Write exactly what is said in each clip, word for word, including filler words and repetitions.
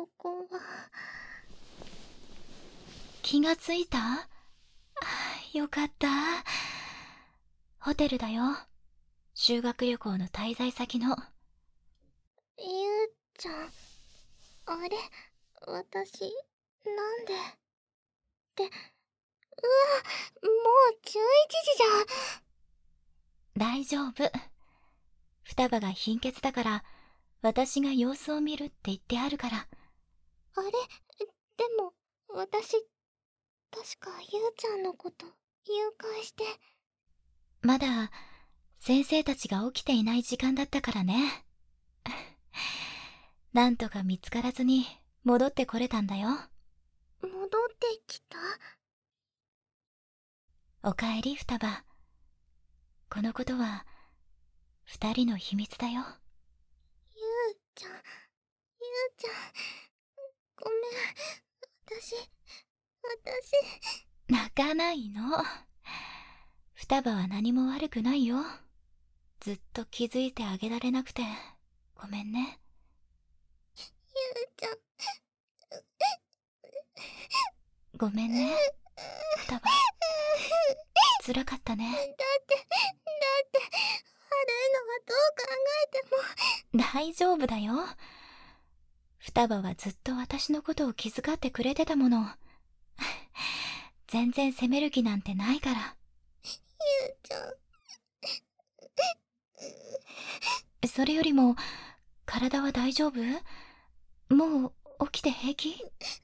ここは。 気がついた？あ、よかった。ホテルだよ。修学旅行の滞在先の。 ゆうちゃん、あれ、私、なんで。って、うわ、もうじゅういちじじゃん。 大丈夫。双葉が貧血だから、私が様子を見るって言ってあるから。 あれ、でも、私、確かゆうちゃんのこと誘拐して。 まだ、先生たちが起きていない時間だったからね。なんとか見つからずに戻ってこれたんだよ。 戻ってきた？ おかえり双葉。このことは二人の秘密だよ。 ゆうちゃん、ゆうちゃん、ごめん。私、私。 泣かないの。双葉は何も悪くないよ。ずっと気づいてあげられなくてごめんね。 ゆうちゃん。 ごめんね、双葉。辛かったね。 だって、だって、悪いのはどう考えても。 大丈夫だよ。双葉はずっと私のことを気遣ってくれてたもの。全然責める気なんてないから。 ゆうちゃん。 それよりも、体は大丈夫？もう起きて平気？ うん、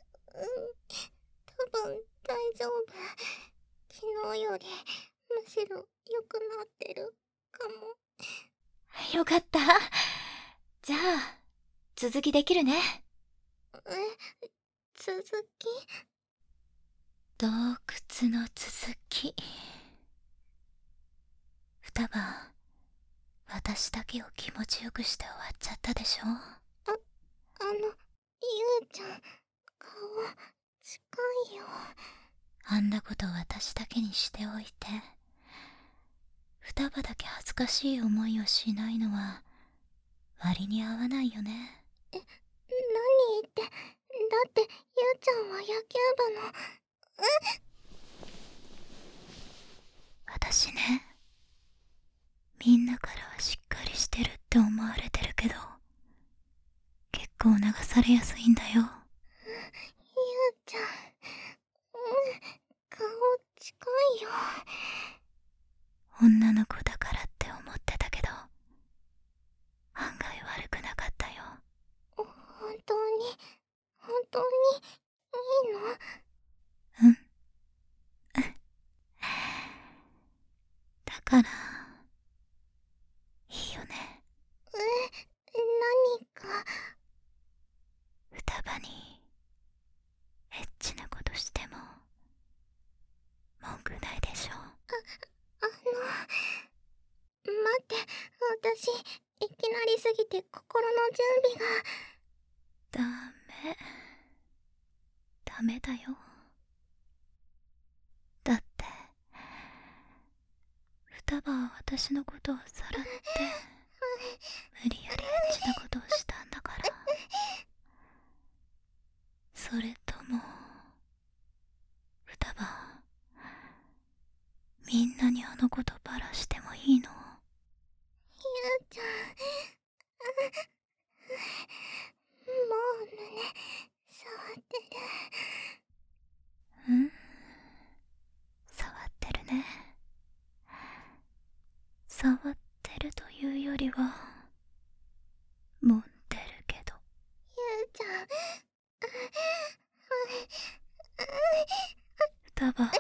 多分大丈夫。昨日よりむしろ良くなってるかも。 よかった。じゃあ続きできるね。 え、続き？ 洞窟の続き。双葉、私だけを気持ちよくして終わっちゃったでしょ。 あ、あの、ゆうちゃん、顔近いよ。 あんなこと私だけにしておいて、双葉だけ恥ずかしい思いをしないのは割に合わないよね。 え、何言って。だってゆうちゃんは野球部の。え？ 私ね、みんなからはしっかりしてるって思われてるけど、結構流されやすいんだよ。 ゆうちゃん、うん、顔近いよ。 女の子だからって思ってたけど、案外悪くなかったよ。 本当に、本当にいいの？ うんだからいいよね。 え、何か？ 双葉にエッチなことしても文句ないでしょ。 あ、あの、待って、私いきなりすぎて心の準備が。 ダメダメだよ。だって双葉は私のことをさらって無理やりエッチなことをしたんだから。それとも双葉、みんなにあのことバラしてもいいの？ ゆうちゃん、もう胸触ってる。 うん触ってるね。触ってるというよりは揉んでるけど。 ゆうちゃん、 双葉、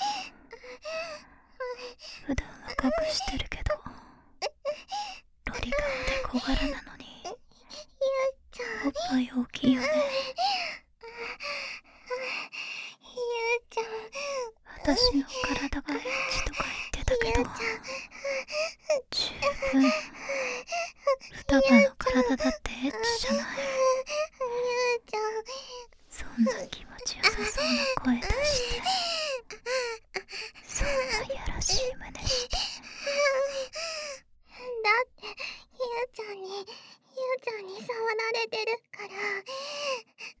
普段は隠してるけど、ロリ顔で小柄なのにゆうちゃん、 おっぱい大きいよね。 ゆうちゃん、 私の体がエッチとか言ってたけど、十分双葉の体だってエッチじゃない。 ゆうちゃん、 そんな気持ちよさそうな声出して、そんないやらしい真似して。 だってゆうちゃんにゆうちゃんに触られてるから。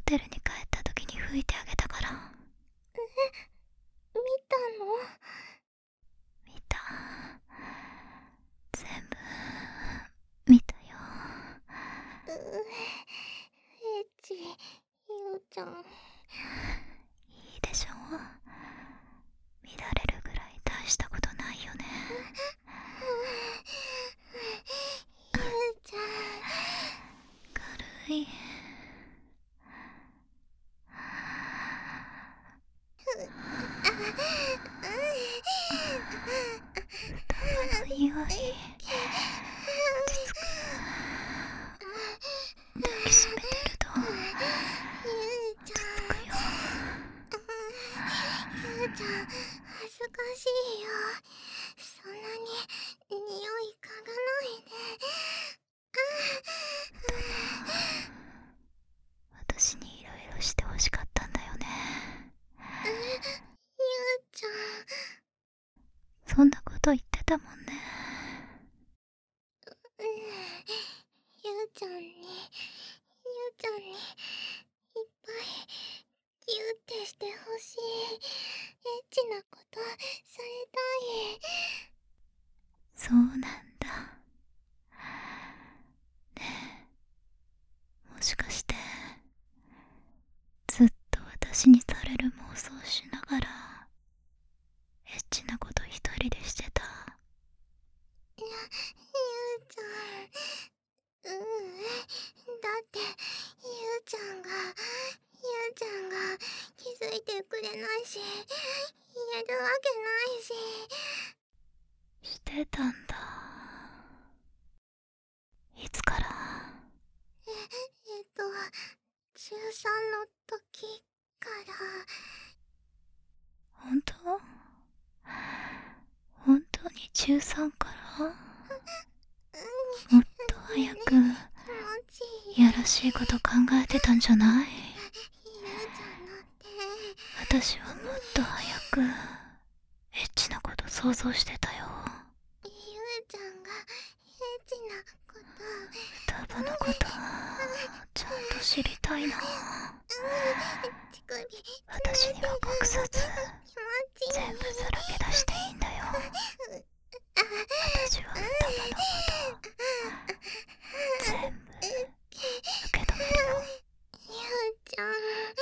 テルに帰った時に吹いてあげたから。 え、見たの？ 見た。全部見たよ。 うエッチ、ゆうちゃん。 いいでしょ。乱れるぐらい大したことないよね。 ゆうちゃん。 軽い。双葉の匂い、落ち着く。抱きしめてると落ち着くよ。 ゆうちゃん、恥ずかしいよ。そんなに匂い嗅がないで。 私にいろいろしてほしかったんだよね。 ゆうちゃん。 そんなこと言ってたもんね。 うん、ゆうちゃんに、ゆうちゃんにいっぱいギュってしてほしい。エッチなことされたい。 そうなんだ。ねえ、もしかしてずっと私にされる妄想しながらエッチなこと一人でしてた？ ゆうちゃん、うん、だってゆうちゃんがゆうちゃんが気づいてくれないし、言えるわけないし。 してたんだ。いつから？ ええっと中さんの時から。 本当？本当に中さんから？もっと早く気持ちいい。 いやらしいこと考えてたんじゃない？ ゆうちゃんなんて。 私はもっと早くエッチなこと想像してたよ。 ゆうちゃんがエッチなこと。 双葉のことちゃんと知りたいな。 乳首私には隠さず気持ちいい。 全部さらけ出していいんだよ。私は双葉のこと全部受け止めるよ。 ゆうちゃん。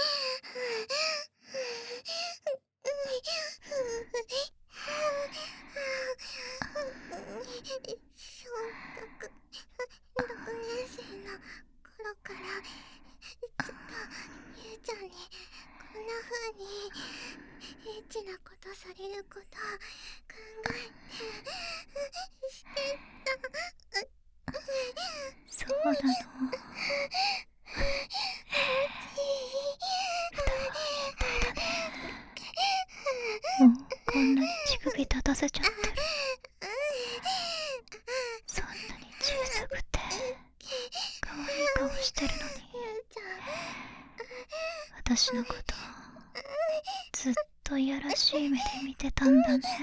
小学ろくねん生の頃からずっとゆうちゃんにこんな風にエッチなことされること考えてしてた。 そうなの？双葉変態だね。もうこんなに乳首立たせちゃってる。そんなに小さくて可愛い顔してるのに私のことずっといやらしい目で見てたんだね。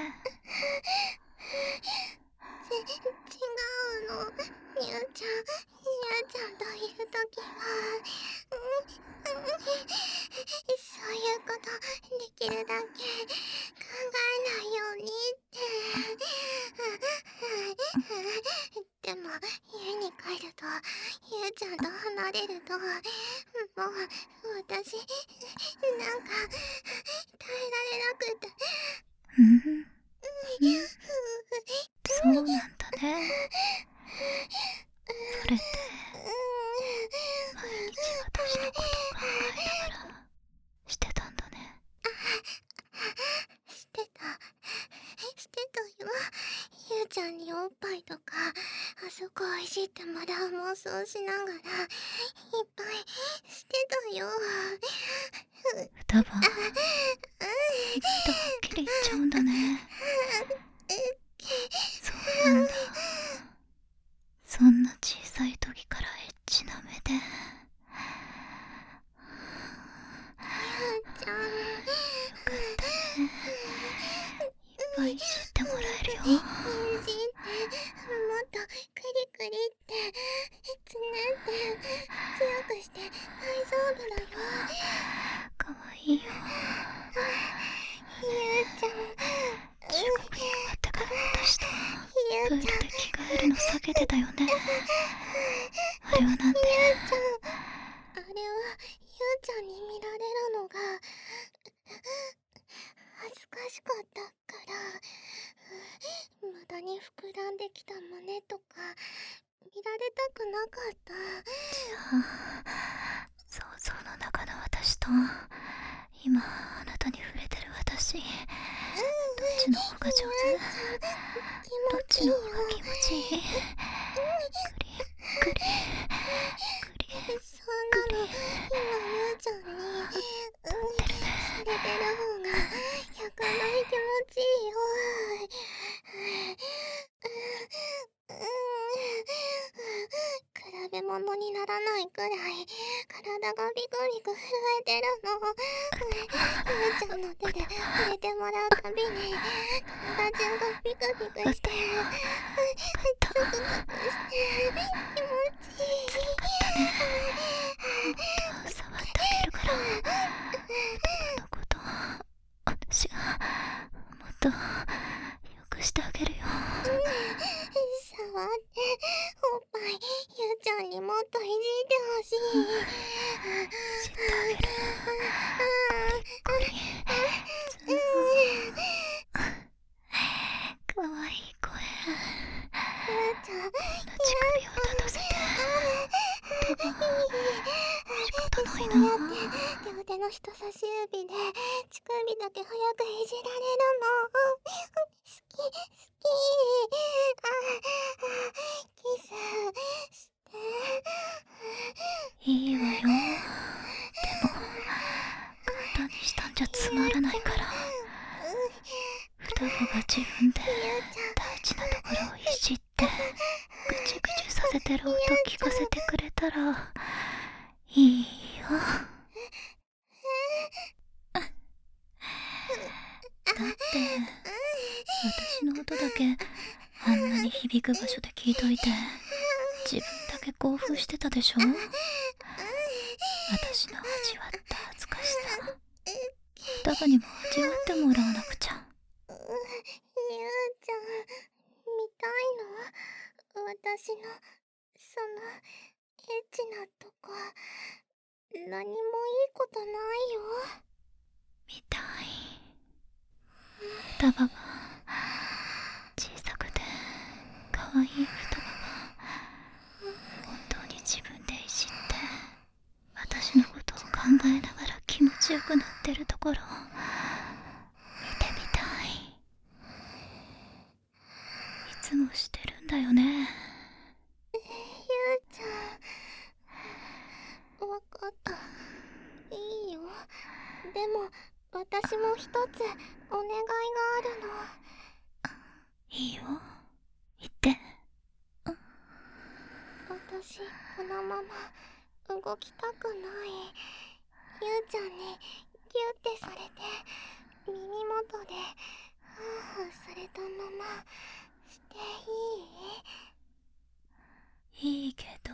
ち、違うの。ゆうちゃん、ゆうちゃんといるときは、そういうことできるだけ考えないようにって。でも家に帰るとゆうちゃんと離れるともう私なんか耐えられなくて。 うん、うん、そうなんだね。それって毎日私のことを考えながらしてたんだね。 してたしてたよ。ゆうちゃんにおっぱいとかあそこをいじってもらう妄想しながらいっぱいしてたよ。 双葉、意外とはっきり言っちゃうんだね。そうなんだ。そんな小さい時からエッチな目で。 ゆうちゃん、 よかったね。いっぱいいじってもらえるよ。 いじってもっとクリクリってつねって強くして大丈夫だよ。 なかった。 じゃあ想像の中の私と今あなたに触れてる私、どっちの方が上手？どっちの方が気持ちいい？クリクリクリそんなの今ゆうちゃんにされてる方がひゃくばい気持ちいいよ。比べ物にならないくらい体がビクビク震えてるの。ゆうちゃんの手で触れてもらうたびに体中がビクビクしてる。ゾクゾクして気持ちいい。 触ってあげるからこのこと私がもっとよくしてあげるよ。 触っておっぱいゆうちゃんにもっといじってほしい。 いじってあげる。コリコリずーかわいい声。 ゆうちゃん、 この乳首を立たせて音が仕方ないな。 そうやって両手の人差し指で乳首だけ早くいじられるの。好き好き。キスしていいわよ。でも簡単にしたんじゃつまらないから、双子が自分で大事なところをいじってぐちゅぐちゅさせてる音聞かせてくれたらいいよ。だって私の音だけあんなに響く場所で聞いといて自分だけ興奮してたでしょ。私の味わった恥ずかしさ双葉にも味わってもらわなくちゃ。 ゆうちゃん見たいの？私のそのエッチなとこ何もいいことないよ。 見たい。双葉が小さくてかわいい双葉が本当に自分でいじって私のことを考えながら気持ちよくなってるところを見てみたい。いつもしてるんだよね。 ゆうちゃんわかった。いいよ。でも私も一つお願いがあるの。 いいよ言って。 私このまま動きたくない。ゆうちゃんにギュってされて耳元でハーハーされたまましていい？ いいけど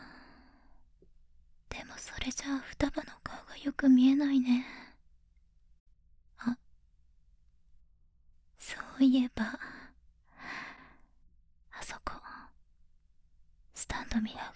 でもそれじゃあ双葉の顔がよく見えないね。あ、そういえばあそこスタンドミラーが